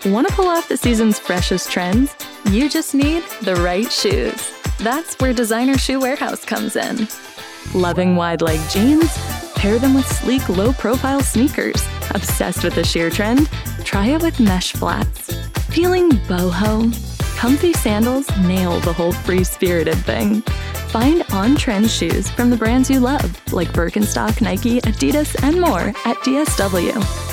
Want to pull off the season's freshest trends? You just need the right shoes. That's where Designer Shoe Warehouse comes in. Loving wide-leg jeans? Pair them with sleek, low-profile sneakers. Obsessed with the sheer trend? Try it with mesh flats. Feeling boho? Comfy sandals nail the whole free-spirited thing. Find on-trend shoes from the brands you love, like Birkenstock, Nike, Adidas, and more at DSW.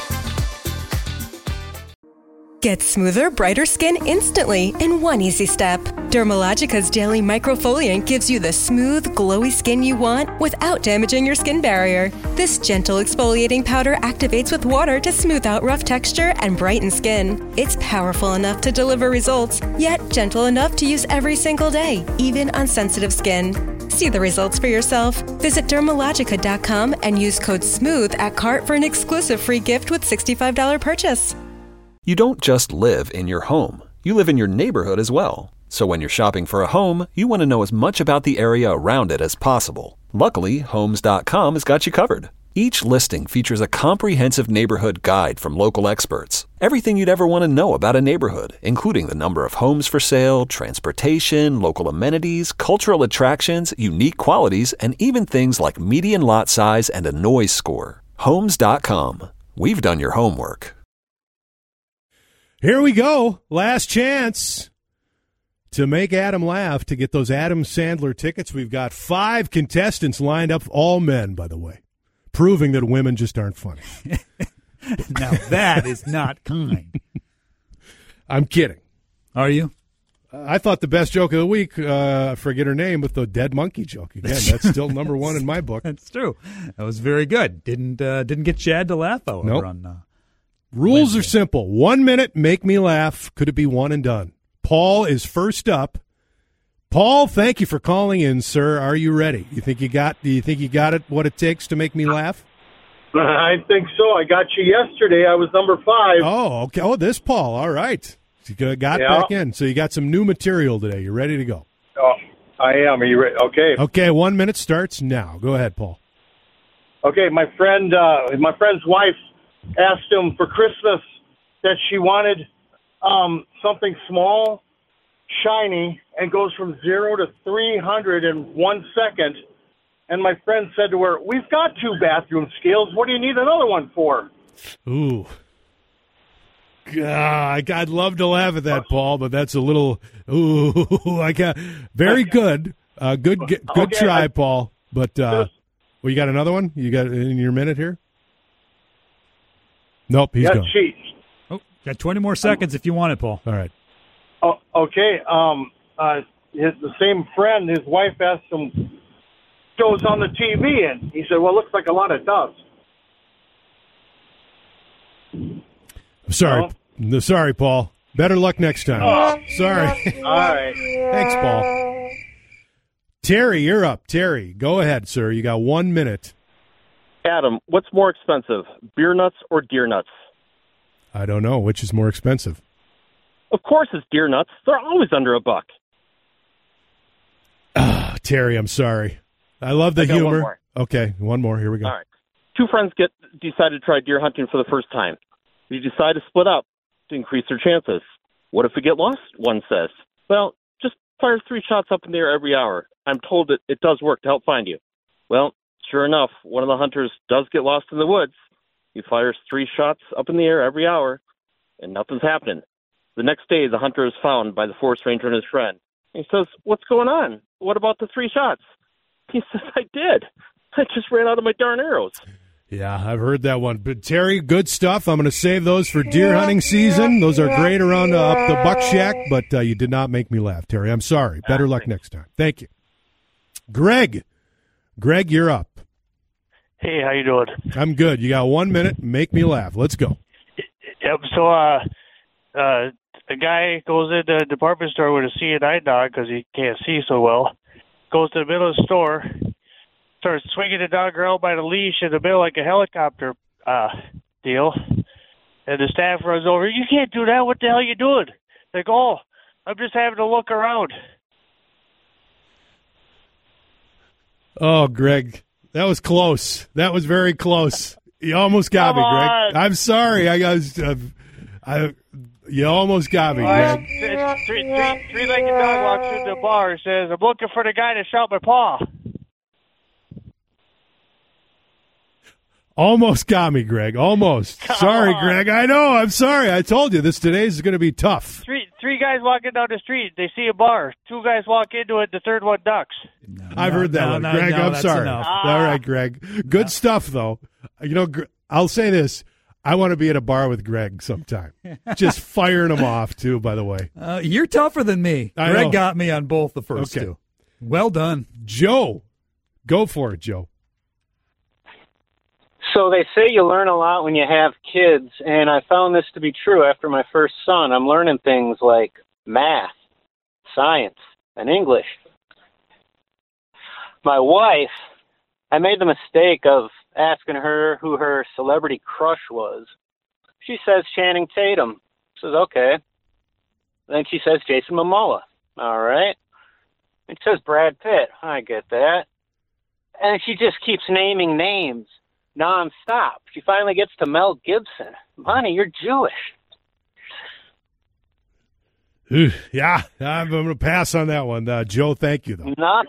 Get smoother, brighter skin instantly in one easy step. Dermalogica's daily microfoliant gives you the smooth, glowy skin you want without damaging your skin barrier. This gentle exfoliating powder activates with water to smooth out rough texture and brighten skin. It's powerful enough to deliver results, yet gentle enough to use every single day, even on sensitive skin. See the results for yourself. Visit Dermalogica.com and use code SMOOTH at cart for an exclusive free gift with $65 purchase. You don't just live in your home. You live in your neighborhood as well. So when you're shopping for a home, you want to know as much about the area around it as possible. Luckily, Homes.com has got you covered. Each listing features a comprehensive neighborhood guide from local experts. Everything you'd ever want to know about a neighborhood, including the number of homes for sale, transportation, local amenities, cultural attractions, unique qualities, and even things like median lot size and a noise score. Homes.com. We've done your homework. Here we go. Last chance to make Adam laugh, to get those Adam Sandler tickets. We've got 5 contestants lined up, all men, by the way, proving that women just aren't funny. Now, that is not kind. I'm kidding. Are you? I thought the best joke of the week, I forget her name, but the dead monkey joke. Again, that's still number one in my book. That's true. That was very good. Didn't get Chad to laugh, however, nope. on Rules Wednesday. are simple. 1 minute, make me laugh. Could it be one and done? Paul is first up. Paul, thank you for calling in, sir. Are you ready? Do you think you got it, what it takes to make me laugh? I think so. I got you yesterday. I was number 5. Oh, okay. Oh, this Paul. All right. So you got back in. So you got some new material today. You ready to go? Oh, I am. Are you ready? Okay. Okay, 1 minute starts now. Go ahead, Paul. Okay, my friend's wife asked him for Christmas that she wanted something small, shiny, and goes from 0 to 300 in 1 second. And my friend said to her, "We've got 2 bathroom scales. What do you need another one for?" Ooh. God, I'd love to laugh at that, Paul, but that's a little. Ooh, I got very good. Good try, Paul. But well, you got another one? You got in your minute here? Nope, he's gone. Got 20 more seconds if you want it, Paul. All right. Oh, okay. The same friend, his wife asked him, goes on the TV, and he said, "Well, it looks like a lot of dust." I'm sorry. No, sorry, Paul. Better luck next time. Sorry. All right. Thanks, Paul. Terry, you're up. Terry, go ahead, sir. You got 1 minute. Adam, what's more expensive, beer nuts or deer nuts? I don't know. Which is more expensive? Of course it's deer nuts. They're always under $1. Terry, I'm sorry. I love the humor. One more. Okay, one more. Here we go. All right. 2 friends decide to try deer hunting for the first time. They decide to split up to increase their chances. What if we get lost? One says. Well, just fire 3 shots up in the air every hour. I'm told that it does work to help find you. Well, sure enough, one of the hunters does get lost in the woods. He fires 3 shots up in the air every hour, and nothing's happening. The next day, the hunter is found by the forest ranger and his friend. He says, "What's going on? What about the 3 shots?" He says, "I did. I just ran out of my darn arrows." Yeah, I've heard that one. But, Terry, good stuff. I'm going to save those for deer hunting season. Those are great around up the buck shack, but you did not make me laugh, Terry. I'm sorry. Better luck next time. Thank you. Greg, you're up. Hey, how you doing? I'm good. You got 1 minute. Make me laugh. Let's go. Yep. So, a guy goes into a department store with a C&I dog because he can't see so well. Goes to the middle of the store, starts swinging the dog around by the leash in the middle like a helicopter deal. And the staff runs over. "You can't do that. What the hell are you doing?" Like, "Oh, I'm just having to look around." Oh, Greg, that was close. That was very close. You almost got me, Greg. I'm sorry. You almost got me, Greg. Three-legged dog walks into the bar and says, "I'm looking for the guy that shot my paw." Almost got me, Greg. Almost. Sorry, Greg. I know. I'm sorry. I told you today's is going to be tough. Three guys walking down the street. They see a bar. Two guys walk into it. The third one ducks. I've heard that one. Greg, I'm sorry. Enough. All right, Greg. Good stuff, though. I'll say this. I want to be at a bar with Greg sometime. Just firing him off, too, by the way. You're tougher than me. I Greg know. got me on both the first two. Well done. Joe. Go for it, Joe. So they say you learn a lot when you have kids, and I found this to be true after my first son. I'm learning things like math, science, and English. My wife, I made the mistake of asking her who her celebrity crush was. She says Channing Tatum. I says, okay. Then she says Jason Momoa. All right. And she says Brad Pitt. I get that. And she just keeps naming names nonstop. She finally gets to Mel Gibson. Honey, you're Jewish. Yeah, I'm going to pass on that one. Joe, thank you, though. Not.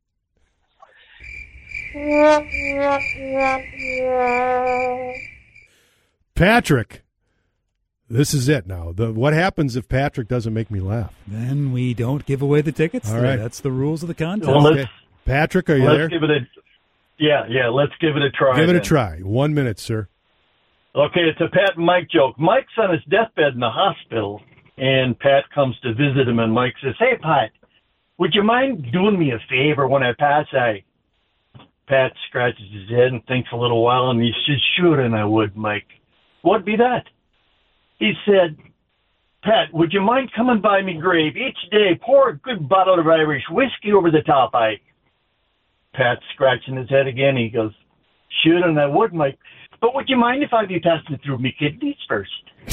Patrick, this is it now. What happens if Patrick doesn't make me laugh? Then we don't give away the tickets. All right. That's the rules of the contest. Well, Okay. Patrick, are you there? Give it a, yeah, let's give it a try. Give it a then. try. 1 minute, sir. Okay, it's a Pat and Mike joke. Mike's on his deathbed in the hospital, and Pat comes to visit him, and Mike says, "Hey, Pat, would you mind doing me a favor when I pass?" Pat scratches his head and thinks a little while, and he says, "Sure, and I would, Mike." "What'd be that?" He said, "Pat, would you mind coming by me grave each day, pour a good bottle of Irish whiskey over the top, Pat scratching his head again. He goes, "Sure, and I would, Mike. But would you mind if I be passing through me kidneys first?"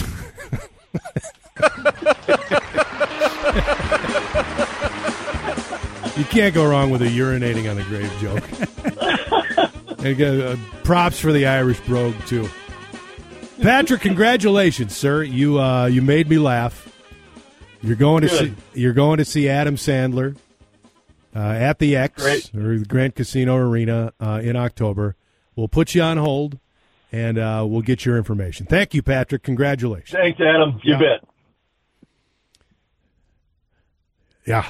You can't go wrong with a urinating on the grave joke. And props for the Irish brogue, too. Patrick, congratulations, sir. You made me laugh. You're going to see Adam Sandler at the X or the Grand Casino Arena in October. We'll put you on hold, and we'll get your information. Thank you, Patrick. Congratulations. Thanks, Adam. You bet. Yeah.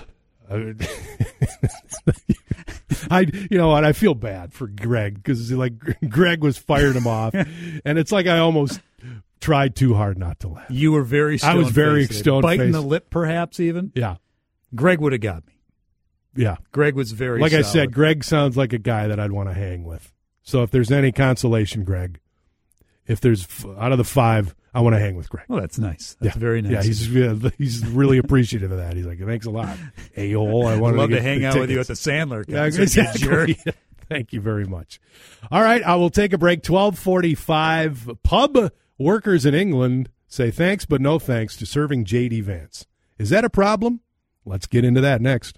You know what? I feel bad for Greg because Greg was firing him off, and it's like I almost tried too hard not to laugh. You were very stone-faced. I was very stone-faced. Biting the lip, perhaps, even? Yeah. Greg would have got me. Yeah. Greg was very Like solid. I said, Greg sounds like a guy that I'd want to hang with. So if there's any consolation, Greg, if there's out of the 5, I want to hang with Greg. Oh, that's nice. That's very nice. Yeah, he's really appreciative of that. He's like, thanks a lot, a-hole. I I'd love to to hang out with you at the Sandler concert. Yeah, exactly. Thank you very much. All right, I will take a break. 12:45. Pub workers in England say thanks but no thanks to serving J.D. Vance. Is that a problem? Let's get into that next.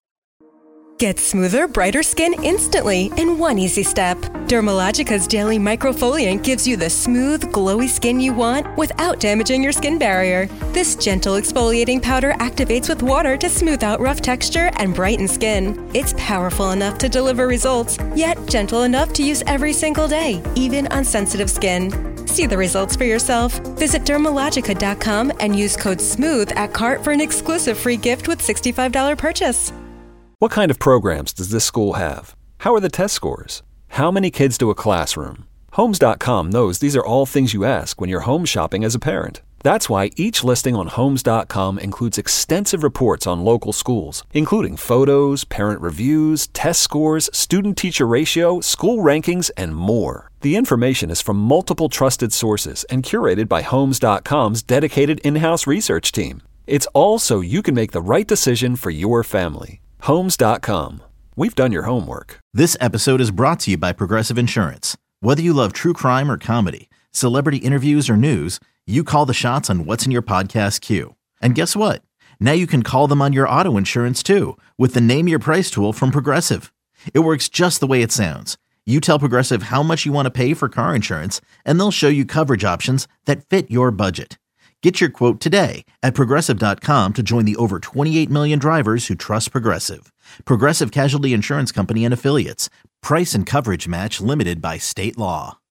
Get smoother, brighter skin instantly in one easy step. Dermalogica's Daily Microfoliant gives you the smooth, glowy skin you want without damaging your skin barrier. This gentle exfoliating powder activates with water to smooth out rough texture and brighten skin. It's powerful enough to deliver results, yet gentle enough to use every single day, even on sensitive skin. See the results for yourself. Visit Dermalogica.com and use code SMOOTH at cart for an exclusive free gift with $65 purchase. What kind of programs does this school have? How are the test scores? How many kids do a classroom? Homes.com knows these are all things you ask when you're home shopping as a parent. That's why each listing on Homes.com includes extensive reports on local schools, including photos, parent reviews, test scores, student-teacher ratio, school rankings, and more. The information is from multiple trusted sources and curated by Homes.com's dedicated in-house research team. It's all so you can make the right decision for your family. Homes.com. We've done your homework. This episode is brought to you by Progressive Insurance. Whether you love true crime or comedy, celebrity interviews or news, you call the shots on what's in your podcast queue. And guess what? Now you can call them on your auto insurance too with the Name Your Price tool from Progressive. It works just the way it sounds. You tell Progressive how much you want to pay for car insurance, and they'll show you coverage options that fit your budget. Get your quote today at Progressive.com to join the over 28 million drivers who trust Progressive. Progressive Casualty Insurance Company and Affiliates. Price and coverage match limited by state law.